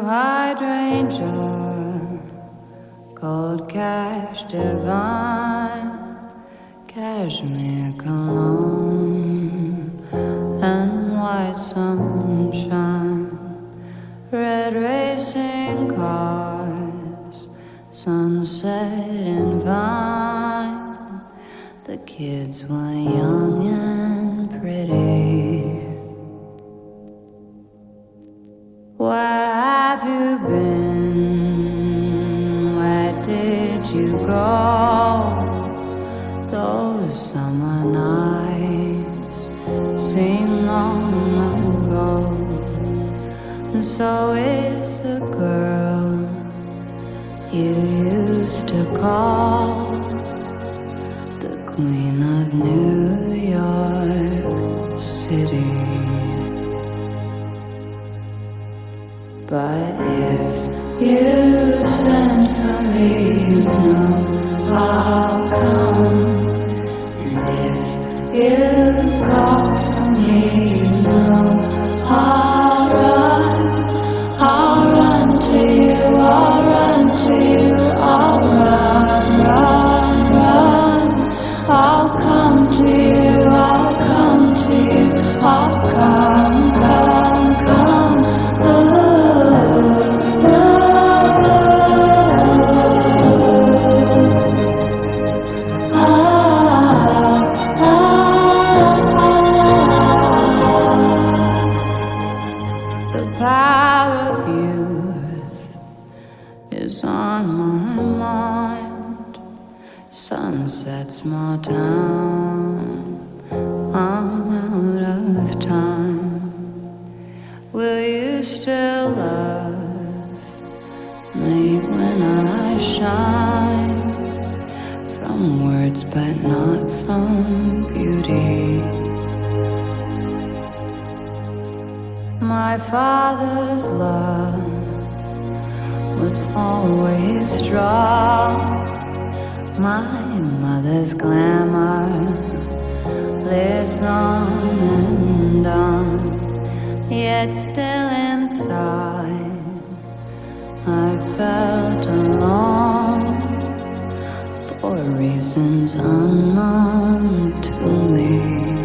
hydrangea, gold cash divine, cashmere cologne, and white sunshine, red racing cars, sunset and vine. The kids were young and pretty. Where have you been? Where did you go? Those summer nights seem long ago. And so is the girl you used to call the Queen of New York City. But if you send for me, you know I'll come. And if you call for me, you know I'll run to you, I'll run to you, I'll run. I'll come to you, I'll come to you, I'll come. Small town, I'm out of time. Will you still love me when I shine? From words but not from beauty. My father's love was always strong. My mother's glamour lives on and on. Yet still inside I felt alone for reasons unknown to me.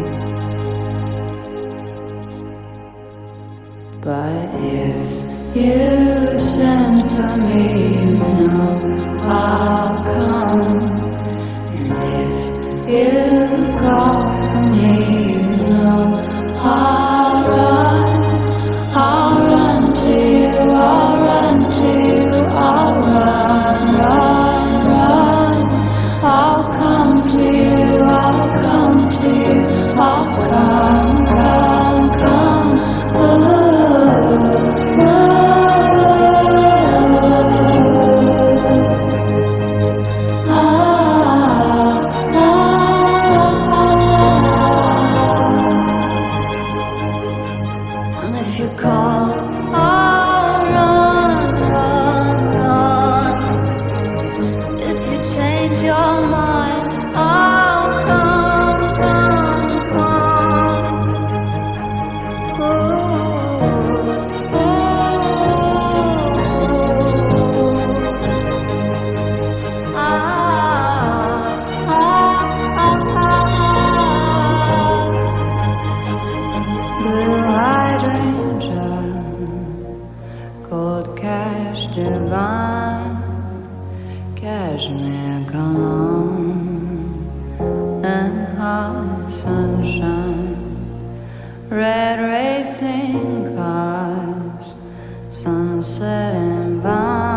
But if you send for me, you know I'll come. And if you call for me, you know I'll run to you, I'll run to you, I'll run. I'll come to you, I'll come to you, I'll come. Red racing cars, sunset and vine.